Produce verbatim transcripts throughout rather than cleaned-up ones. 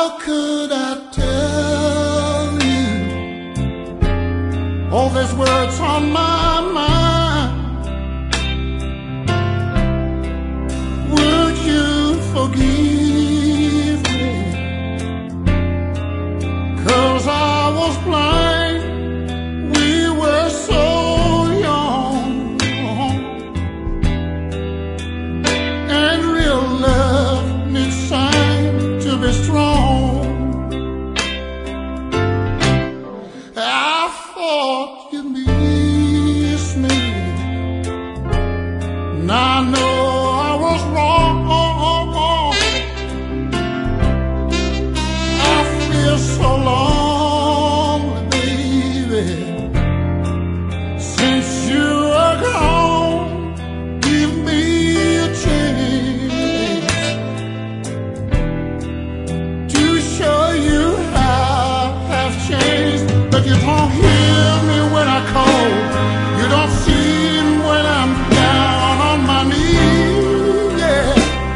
How could I tell you all these words on my mind? Would you forgive me? 'Cause I was blind, we were so young, and real love needs time to be strong. I thought you missed me, and I know I was wrong. I feel so lonely, baby, since you are gone. Give me a chance to show you how I've changed. But you don't hear me when I call, you don't see me when I'm down on my knees. Yeah,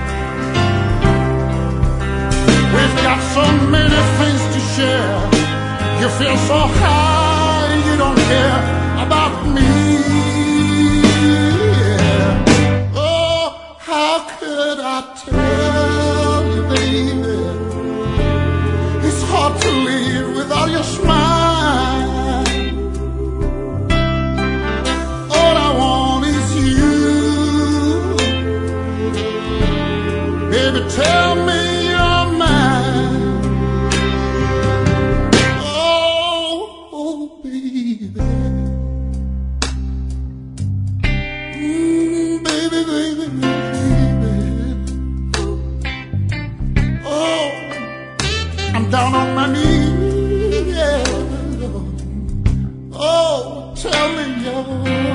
we've got so many things to share. You feel so high, you don't care about me. Yeah. Oh, how could I tell you, baby? It's hard to live without your smile. All I want is you. Baby, tell me you're mine. Oh, oh baby. Mm, baby, baby, baby. Oh, I'm down on my knees, yeah. Oh, tell me you're